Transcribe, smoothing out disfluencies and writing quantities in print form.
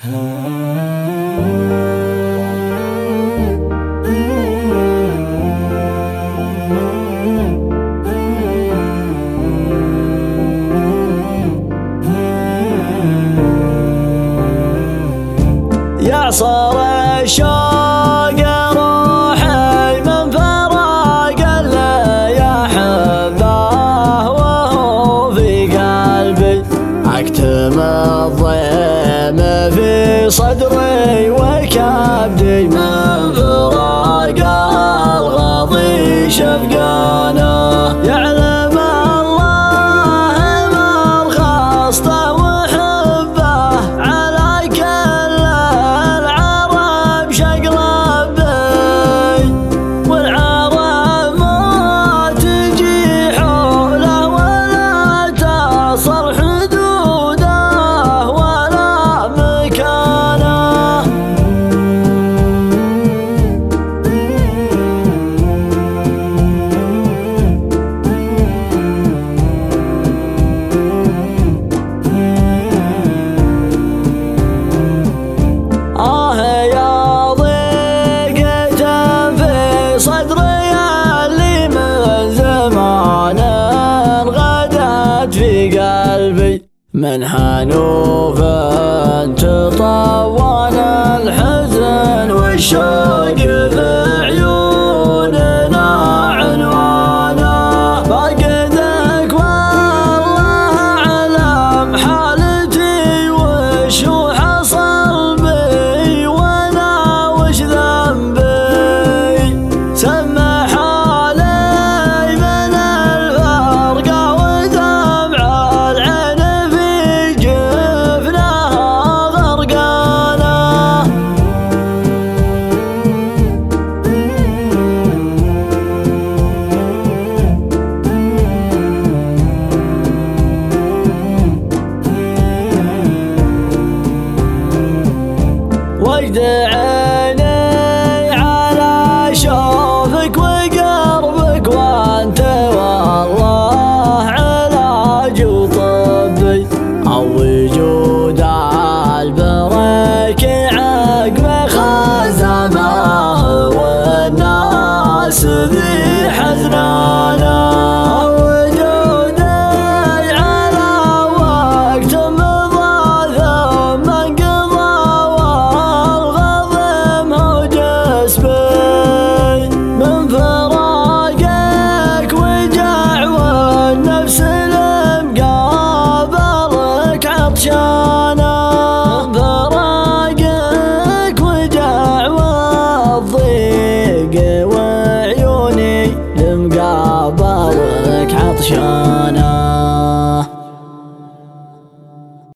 يعصر الشوق روحي من فراق اللي يحبه وهو في قلبي، اكتم الضيم في صدري وكبدي من فراق الغضي شفقانه. يعلم الله من خاصته وحبه على كل العرب شقلب بي، والعرب ما تجي حوله ولا تصل حدوده ولا مكانه. يا ضيقة في صدري اللي من زمان غدت في قلبي، من حنوف تطوان الحزن والشوق في عيوننا عنوانه. فقدك والله أعلم حالتي وشو حصل بي وانا وش ذنبي، سمح علي من الفرقة ودمع العين في جفنها غرقانه. وجد عيني على شوفك وقربك وانت والله علاج وطبي، او وجود البرك عقب خزمه والناس ذي حزنانه. فراقك وجع والضيق وعيوني لمقابلك عطشانه.